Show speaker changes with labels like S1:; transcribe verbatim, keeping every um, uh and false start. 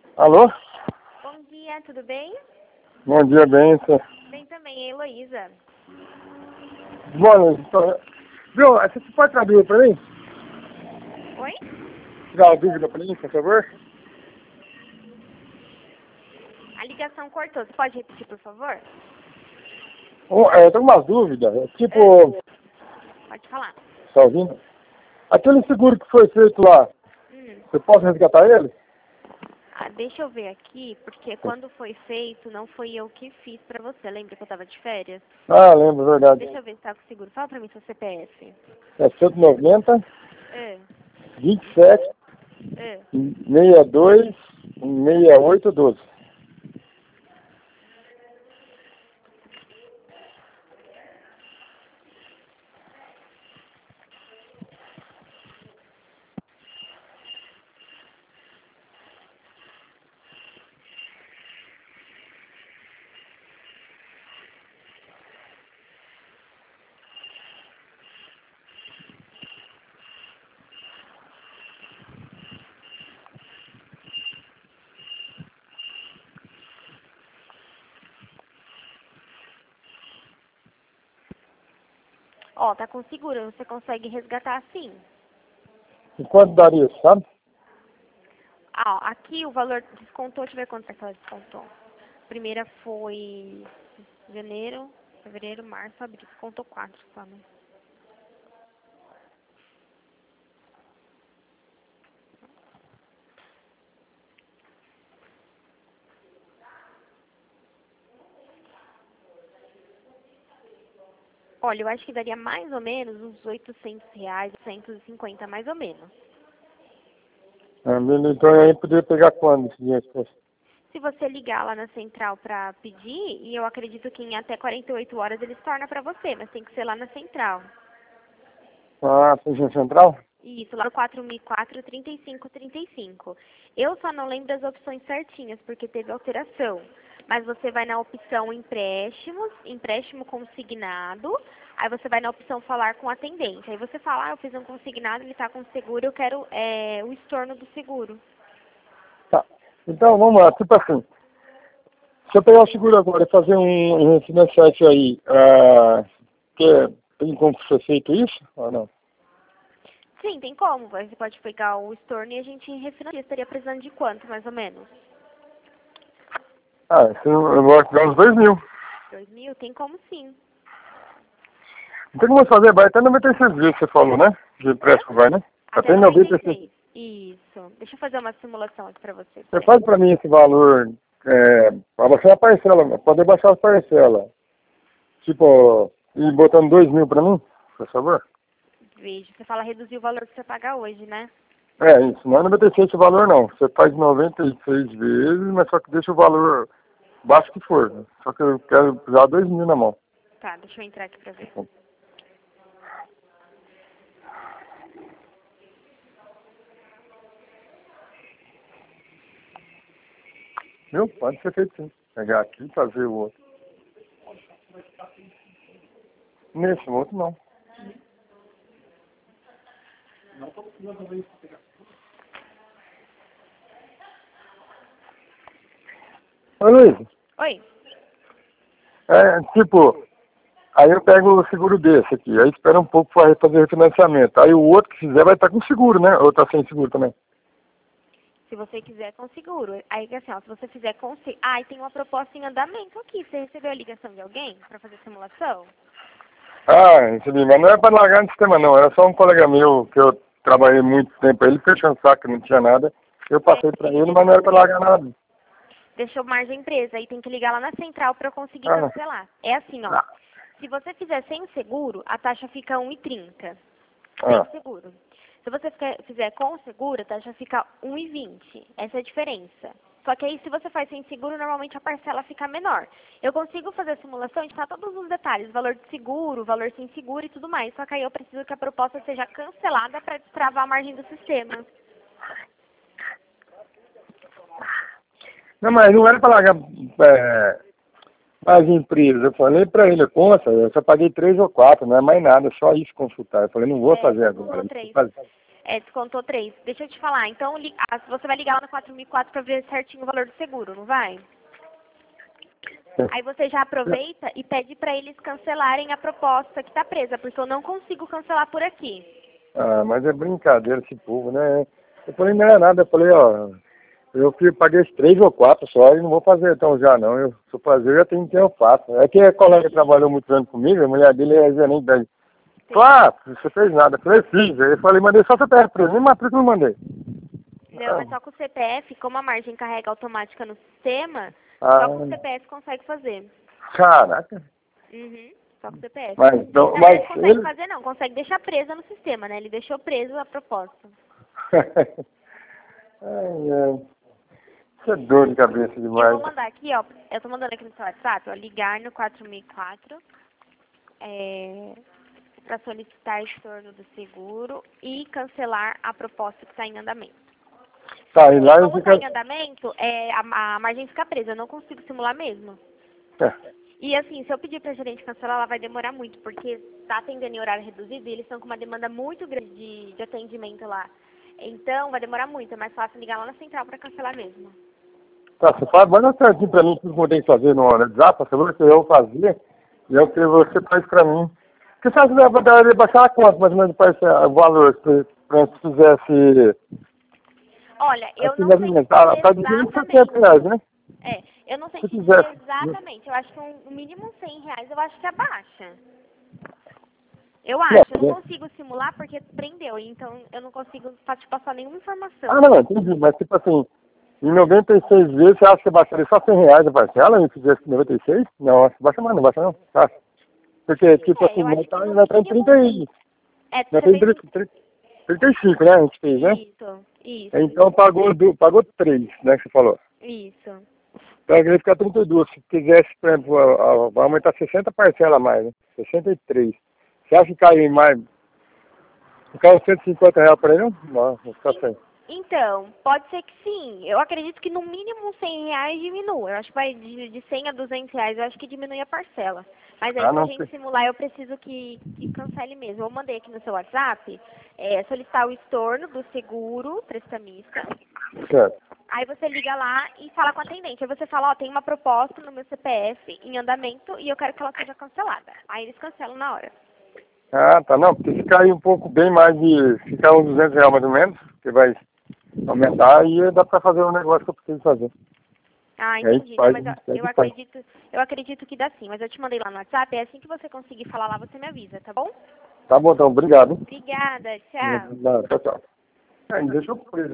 S1: Alô?
S2: Bom dia, tudo bem?
S1: Bom dia, Bênção.
S2: Bem também, é Heloísa.
S1: Bom, então, viu, você pode traduzir para mim?
S2: Oi?
S1: Tirar a dúvida para mim, por favor?
S2: A ligação cortou, você pode repetir, por favor?
S1: Um, é, eu tenho umas dúvidas, é, tipo,
S2: É. Pode falar.
S1: tá ouvindo? Aquele seguro que foi feito lá,
S2: Hum.
S1: você pode resgatar ele?
S2: Ah, deixa eu ver aqui, porque quando foi feito, não foi eu que fiz pra você. Lembra que eu tava de férias?
S1: Ah, lembro, verdade.
S2: Deixa eu ver se tá com seguro. Fala pra mim seu C P F.
S1: É cento e noventa,
S2: É.
S1: vinte e sete,
S2: É.
S1: sessenta e dois, sessenta e oito, doze.
S2: Ó, tá com seguro, você consegue resgatar sim.
S1: E quanto daria, sabe?
S2: Ah, ó, aqui o valor descontou, deixa eu ver quanto parcela descontou. A primeira foi janeiro, fevereiro, março, abril. Descontou quatro só, né? Olha, eu acho que daria mais ou menos uns oitocentos reais, oitocentos e cinquenta mais ou menos.
S1: Ah, beleza. Então aí poderia pegar quando esse dinheiro? Se fosse?
S2: Se você ligar lá na central pra pedir, e eu acredito que em até quarenta e oito horas eles tornam pra você, mas tem que ser lá na central.
S1: Ah, Função Central?
S2: Isso, lá no quatro mil e quatro, trinta e cinco, trinta e cinco. Eu só não lembro das opções certinhas, porque teve alteração. Mas você vai na opção empréstimos, empréstimo consignado, aí você vai na opção falar com o atendente. Aí você fala, ah, eu fiz um consignado, ele está com seguro, eu quero é, o estorno do seguro.
S1: Tá. Então, vamos lá, tipo assim. Se eu pegar o seguro agora e fazer um, um refinanciamento aí, ah, que, tem como ser feito isso ou não?
S2: Sim, tem como. Você pode pegar o estorno e a gente refinancia. Estaria precisando de quanto, mais ou menos?
S1: Ah, isso eu vou dar uns dois mil.
S2: Dois mil? Tem como sim.
S1: Não tem como fazer, vai até noventa e seis dias, você falou, né? De empréstimo vai, né?
S2: Até
S1: Até noventa e seis.
S2: noventa e seis. Isso. Deixa eu fazer uma simulação aqui pra você.
S1: Você faz pra mim esse valor, é, pra baixar a parcela, poder baixar a parcela. Tipo, e botando dois mil pra mim, por favor?
S2: Veja, você fala reduzir o valor que você paga hoje, né?
S1: É, isso, não é noventa e seis esse valor não. Você faz noventa e seis vezes, mas só que deixa o valor baixo que for. Né? Só que eu quero precisar dois mil na mão.
S2: Tá, deixa eu entrar aqui pra ver.
S1: Viu? Pode ser feito sim. Pegar aqui e fazer o outro. Nesse outro não. Ô Luiz,
S2: Oi.
S1: é tipo, aí eu pego o seguro desse aqui, aí espera um pouco para fazer refinanciamento. Aí o outro que fizer vai estar com seguro, né? Ou tá sem seguro também?
S2: Se você quiser com seguro. Aí, assim, ó, se você fizer com seguro... Ah, e tem uma proposta em andamento aqui. Você recebeu a ligação de alguém pra fazer simulação?
S1: Ah, entendi. Mas não é para largar no sistema não. Era só um colega meu que eu trabalhei muito tempo. Ele fechou um saco, não tinha nada. Eu
S2: É,
S1: passei para
S2: ele
S1: ele, mas não era para
S2: deixou,
S1: largar nada.
S2: deixou margem empresa. Aí tem que ligar lá na central pra eu conseguir
S1: Ah,
S2: cancelar. É assim, ó. Se você fizer sem seguro, a taxa fica um e trinta. Sem
S1: ah,
S2: seguro. Se você fizer fizer com seguro, a taxa fica um e vinte. Essa é a diferença. Só que aí, se você faz sem seguro, normalmente a parcela fica menor. Eu consigo fazer a simulação e tá todos os detalhes, valor de seguro, valor sem seguro e tudo mais. Só que aí eu preciso que a proposta seja cancelada para destravar a margem do sistema.
S1: não, mas não era para largar é, as empresas. Eu falei para ele, conta, eu só paguei três ou quatro, não é mais nada, só isso consultar. Eu falei, não vou
S2: É,
S1: fazer
S2: são duas
S1: agora.
S2: ou
S1: Não vou
S2: três.
S1: fazer.
S2: É, descontou três. Deixa eu te falar, então li- ah, você vai ligar lá no quatro mil e quatro para ver certinho o valor do seguro, não vai? Aí você já aproveita e pede para eles cancelarem a proposta que está presa, porque eu não consigo cancelar por aqui.
S1: Ah, mas é brincadeira esse povo, né? Eu falei, não é nada, eu falei, ó, eu que paguei os três ou quatro só e não vou fazer então já não. Eu, se eu fazer, eu já tenho que ter, eu faço. É que a colega que trabalhou muito anos comigo, a mulher dele é gerente da. Claro, você fez nada. Eu falei, fiz. Aí eu falei, mandei só C P F pra ele, nem matrícula eu mandei.
S2: Não, mas só com o C P F, como a margem carrega automática no sistema,
S1: Ah,
S2: só com o C P F consegue fazer.
S1: caraca.
S2: Uhum, só com o C P F.
S1: Mas, então,
S2: Na
S1: mas
S2: verdade, consegue
S1: ele...
S2: fazer não, consegue deixar presa no sistema, né? Ele deixou preso a proposta.
S1: Ai, ai. Isso é dor de cabeça
S2: Eu
S1: demais.
S2: vou mandar aqui, ó, eu tô mandando aqui no seu WhatsApp, ó, ligar no quatro mil e quatro, é, para solicitar estorno do seguro e cancelar a proposta que está em andamento.
S1: Tá, e lá
S2: E
S1: eu
S2: como
S1: fico...
S2: está em andamento, é, a, a margem fica presa, eu não consigo simular mesmo.
S1: É.
S2: E assim, se eu pedir para a gerente cancelar, ela vai demorar muito, porque está atendendo em horário reduzido e eles estão com uma demanda muito grande de, de atendimento lá. Então, vai demorar muito, é mais fácil ligar lá na central para cancelar mesmo.
S1: Tá, você fala, manda certinho pra mim tudo que eu tenho que fazer no WhatsApp, você falou que eu fazia, e é o que você faz pra mim. Porque se você vai baixar a conta, mais ou menos, para o valor, se, pra, se fizesse...
S2: Olha, eu
S1: Assim,
S2: não sei dizer
S1: tá, tá duzentos e sessenta reais, né?
S2: É, eu não sei
S1: Se
S2: te dizer
S1: fizesse...
S2: exatamente. Eu acho que um, no mínimo cem reais eu acho que abaixa. Eu acho, eu não consigo simular porque prendeu, então eu não consigo te passar nenhuma informação.
S1: Ah, não, entendi, mas tipo assim, em noventa e seis vezes, você acha que baixaria só cem reais a parcela e fizesse noventa e seis? Não, acho que baixa mais, não baixa não. Tá. Porque, tipo
S2: É,
S1: assim,
S2: eu acho
S1: vai
S2: que
S1: tá,
S2: no
S1: vai tá em
S2: mínimo...
S1: trinta e...
S2: É,
S1: Vai
S2: você
S1: tá em
S2: vem...
S1: trinta e cinco, né, a gente fez, né?
S2: Isso, isso,
S1: Então pagou, du- pagou três, né, que você falou.
S2: isso.
S1: Então ia ficar trinta e dois. Se quisesse, por exemplo, a- a- vai aumentar sessenta parcelas a mais, né? sessenta e três. Você acha que cai mais? Cai cento e cinquenta reais para ele, não? Não, vou ficar sem.
S2: Então, pode ser que sim. Eu acredito que no mínimo cem reais diminua. Eu acho que vai de, de cem a duzentos reais, eu acho que diminui a parcela. Mas aí,
S1: Ah,
S2: pra
S1: não
S2: gente
S1: sei.
S2: simular, eu preciso que, que cancele mesmo. Eu mandei aqui no seu WhatsApp, é, solicitar o estorno do seguro prestamista.
S1: Certo.
S2: Aí você liga lá e fala com a atendente. Aí você fala, ó, tem uma proposta no meu C P F em andamento e eu quero que ela seja cancelada. Aí eles cancelam na hora.
S1: Ah, tá. Não, porque se cair um pouco bem mais de... Se cair uns duzentos reais mais ou menos, que vai aumentar, e dá para fazer o negócio que eu preciso fazer.
S2: Ah,
S1: E aí
S2: entendi. Não,
S1: faz,
S2: mas eu,
S1: aí
S2: eu
S1: faz.
S2: acredito, eu acredito que dá sim. Mas eu te mandei lá no WhatsApp, é assim que você conseguir falar lá, você me avisa, tá bom?
S1: Tá bom, então. Obrigado.
S2: Obrigada, tchau.
S1: Hein? Tchau, tchau. É, deixa eu...